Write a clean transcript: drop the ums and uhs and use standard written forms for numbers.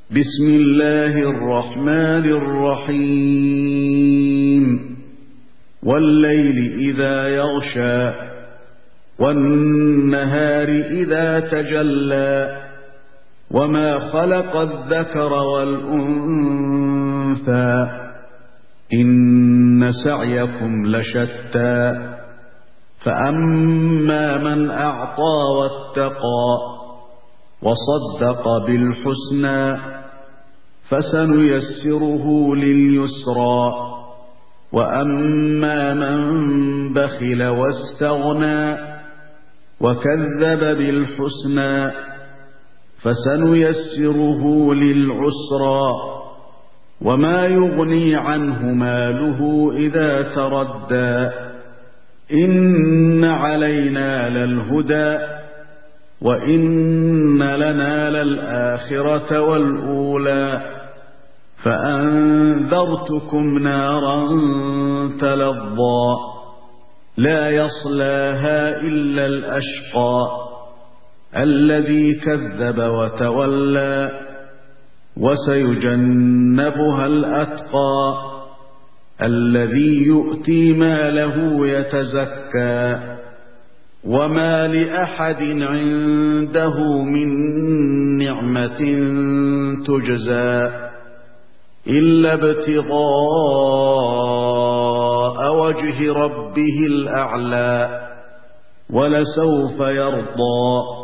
بسم الله الرحمن الرحيم والليل إذا يغشى والنهار إذا تجلى وما خلق الذكر والأنثى إن سعيكم لشتى فأما من أعطى واتقى وصدق بالحسنى فسنيسره لليسرى وأما من بخل واستغنى وكذب بالحسنى فسنيسره للعسرى وما يغني عنه ماله إذا تردى إن علينا للهدى وإن لنا للآخرة والأولى فأنذرتكم نارا تلظى لا يصلاها إلا الأشقى الذي كذب وتولى وسيجنبها الأتقى الذي يؤتي ماله يتزكى وما لأحد عنده من نعمة تجزى إلا ابتغاء وجه ربه الأعلى ولسوف يرضى